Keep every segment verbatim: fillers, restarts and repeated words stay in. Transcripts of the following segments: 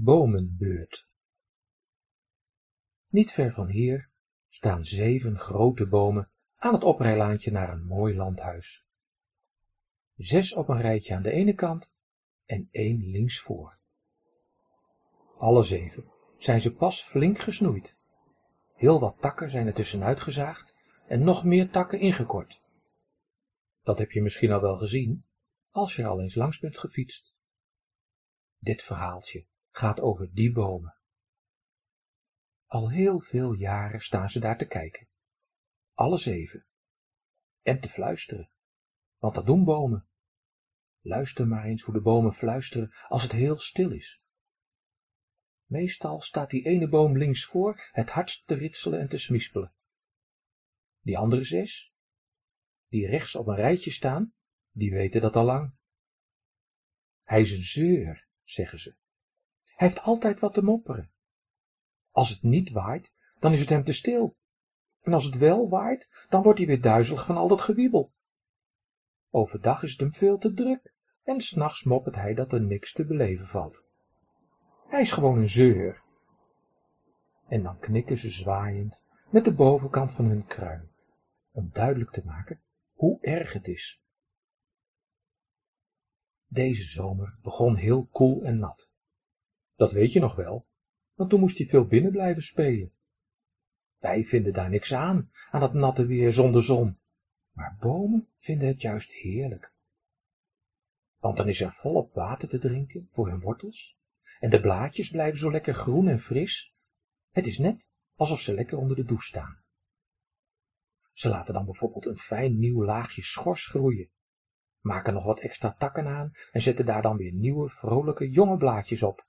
Bomenbeurt. Niet ver van hier staan zeven grote bomen aan het oprijlaantje naar een mooi landhuis. Zes op een rijtje aan de ene kant en één links voor. Alle zeven zijn ze pas flink gesnoeid. Heel wat takken zijn er tussenuit gezaagd en nog meer takken ingekort. Dat heb je misschien al wel gezien, als je er al eens langs bent gefietst. Dit verhaaltje gaat over die bomen. Al heel veel jaren staan ze daar te kijken, alle zeven, en te fluisteren, want dat doen bomen. Luister maar eens hoe de bomen fluisteren als het heel stil is. Meestal staat die ene boom links voor het hardst te ritselen en te smispelen. Die andere zes, die rechts op een rijtje staan, die weten dat al lang. Hij is een zeur, zeggen ze. Hij heeft altijd wat te mopperen. Als het niet waait, dan is het hem te stil. En als het wel waait, dan wordt hij weer duizelig van al dat gewiebel. Overdag is het hem veel te druk en 's nachts moppert hij dat er niks te beleven valt. Hij is gewoon een zeur. En dan knikken ze zwaaiend met de bovenkant van hun kruin, om duidelijk te maken hoe erg het is. Deze zomer begon heel koel en nat. Dat weet je nog wel, want toen moest hij veel binnen blijven spelen. Wij vinden daar niks aan, aan dat natte weer zonder zon, maar bomen vinden het juist heerlijk. Want dan is er volop water te drinken voor hun wortels, en de blaadjes blijven zo lekker groen en fris. Het is net alsof ze lekker onder de douche staan. Ze laten dan bijvoorbeeld een fijn nieuw laagje schors groeien, maken nog wat extra takken aan en zetten daar dan weer nieuwe, vrolijke, jonge blaadjes op.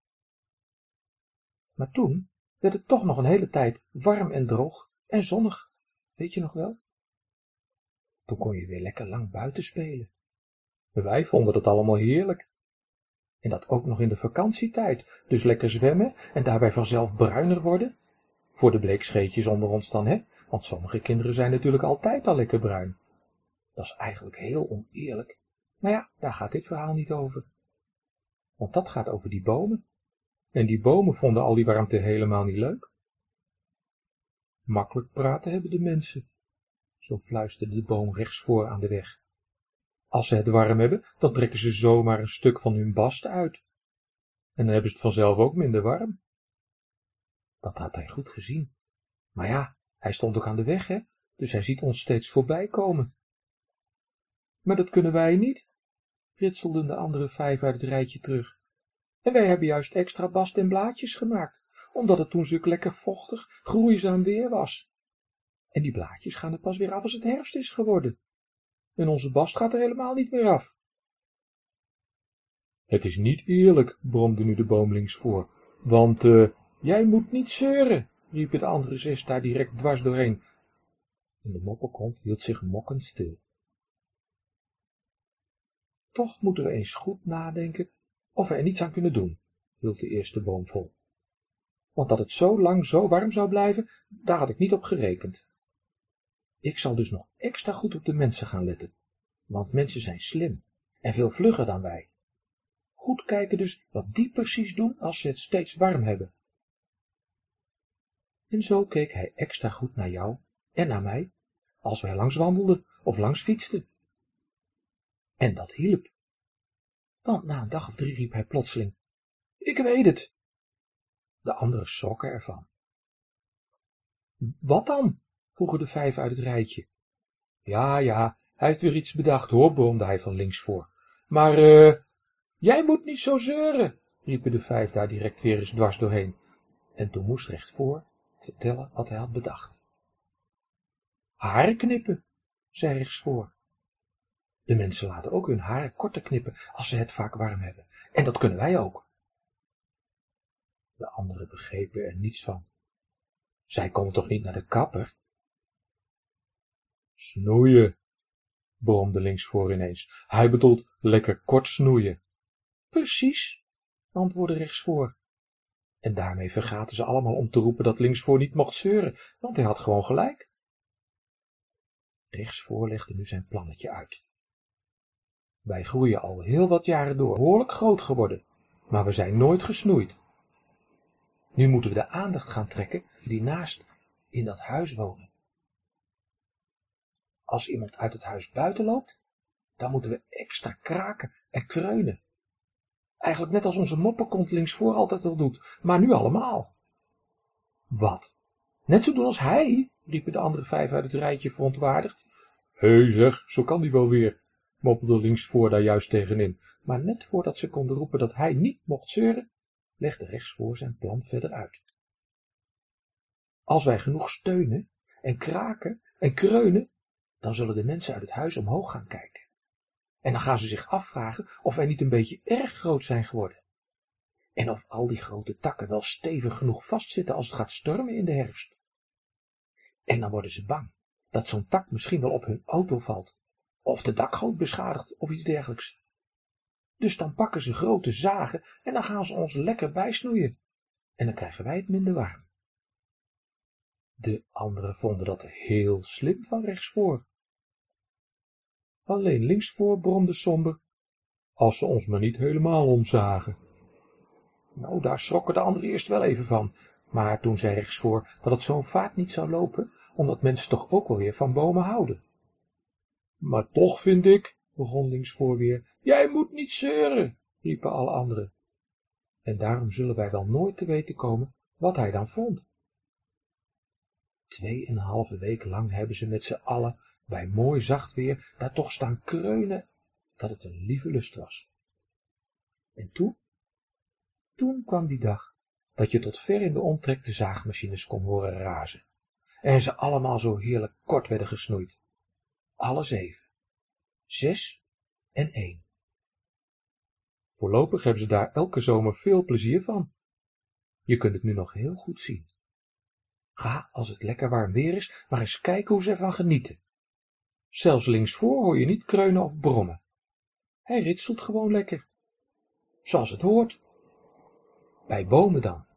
Maar toen werd het toch nog een hele tijd warm en droog en zonnig, weet je nog wel? Toen kon je weer lekker lang buiten spelen. Wij vonden dat allemaal heerlijk. En dat ook nog in de vakantietijd, dus lekker zwemmen en daarbij vanzelf bruiner worden. Voor de bleekscheetjes onder ons dan, hè, want sommige kinderen zijn natuurlijk altijd al lekker bruin. Dat is eigenlijk heel oneerlijk, maar ja, daar gaat dit verhaal niet over. Want dat gaat over die bomen. En die bomen vonden al die warmte helemaal niet leuk. Makkelijk praten hebben de mensen, zo fluisterde de boom rechts voor aan de weg. Als ze het warm hebben, dan trekken ze zomaar een stuk van hun bast uit. En dan hebben ze het vanzelf ook minder warm. Dat had hij goed gezien. Maar ja, hij stond ook aan de weg, hè, dus hij ziet ons steeds voorbij komen. Maar dat kunnen wij niet, ritselden de andere vijf uit het rijtje terug. En wij hebben juist extra bast en blaadjes gemaakt, omdat het toen zulk lekker vochtig, groeizaam weer was. En die blaadjes gaan er pas weer af als het herfst is geworden. En onze bast gaat er helemaal niet meer af. Het is niet eerlijk, bromde nu de boom links voor, want uh, jij moet niet zeuren, riepen de andere zes daar direct dwars doorheen. En de mopperkont hield zich mokkend stil. Toch moeten we eens goed nadenken of we er niets aan kunnen doen, hield de eerste boom vol. Want dat het zo lang zo warm zou blijven, daar had ik niet op gerekend. Ik zal dus nog extra goed op de mensen gaan letten, want mensen zijn slim en veel vlugger dan wij. Goed kijken dus wat die precies doen als ze het steeds warm hebben. En zo keek hij extra goed naar jou en naar mij, als wij langs wandelden of langs fietsten. En dat hielp. Want na een dag of drie riep hij plotseling, ik weet het. De anderen schrokken ervan. Wat dan? Vroegen de vijf uit het rijtje. Ja, ja, hij heeft weer iets bedacht, hoor, bromde hij van links voor. Maar, eh, uh, jij moet niet zo zeuren, riepen de vijf daar direct weer eens dwars doorheen. En toen moest recht voor vertellen wat hij had bedacht. Haren knippen, zei rechts voor. De mensen laten ook hun haren korter knippen als ze het vaak warm hebben. En dat kunnen wij ook. De anderen begrepen er niets van. Zij komen toch niet naar de kapper? Snoeien, bromde links voor ineens. Hij bedoelt lekker kort snoeien. Precies, antwoordde rechts voor. En daarmee vergaten ze allemaal om te roepen dat links voor niet mocht zeuren, want hij had gewoon gelijk. Rechts voor legde nu zijn plannetje uit. Wij groeien al heel wat jaren door, behoorlijk groot geworden, maar we zijn nooit gesnoeid. Nu moeten we de aandacht gaan trekken die naast in dat huis wonen. Als iemand uit het huis buiten loopt, dan moeten we extra kraken en kreunen. Eigenlijk net als onze mopperkont linksvoor altijd al doet, maar nu allemaal. Wat? Net zo doen als hij, riepen de andere vijf uit het rijtje verontwaardigd. Hé zeg, zo kan die wel weer, moppelde linksvoor daar juist tegenin. Maar net voordat ze konden roepen dat hij niet mocht zeuren, legde rechtsvoor zijn plan verder uit. Als wij genoeg steunen en kraken en kreunen, dan zullen de mensen uit het huis omhoog gaan kijken. En dan gaan ze zich afvragen of wij niet een beetje erg groot zijn geworden. En of al die grote takken wel stevig genoeg vastzitten als het gaat stormen in de herfst. En dan worden ze bang dat zo'n tak misschien wel op hun auto valt, of de dakgoot beschadigt of iets dergelijks. Dus dan pakken ze grote zagen en dan gaan ze ons lekker bijsnoeien. En dan krijgen wij het minder warm. De anderen vonden dat heel slim van rechtsvoor. Alleen linksvoor bromde somber, als ze ons maar niet helemaal omzagen. Nou, daar schrokken de anderen eerst wel even van, maar toen zei rechtsvoor dat het zo'n vaart niet zou lopen, omdat mensen toch ook wel weer van bomen houden. Maar toch vind ik, begon linksvoor weer, jij moet niet zeuren, riepen alle anderen. En daarom zullen wij wel nooit te weten komen wat hij dan vond. Twee en een halve week lang hebben ze met z'n allen bij mooi zacht weer daar toch staan kreunen dat het een lieve lust was. En toen, toen kwam die dag dat je tot ver in de omtrek de zaagmachines kon horen razen en ze allemaal zo heerlijk kort werden gesnoeid. Alle zeven, zes en één. Voorlopig hebben ze daar elke zomer veel plezier van. Je kunt het nu nog heel goed zien. Ga, als het lekker warm weer is, maar eens kijken hoe ze ervan genieten. Zelfs linksvoor hoor je niet kreunen of brommen. Hij ritselt gewoon lekker. Zoals het hoort. Bij bomen dan,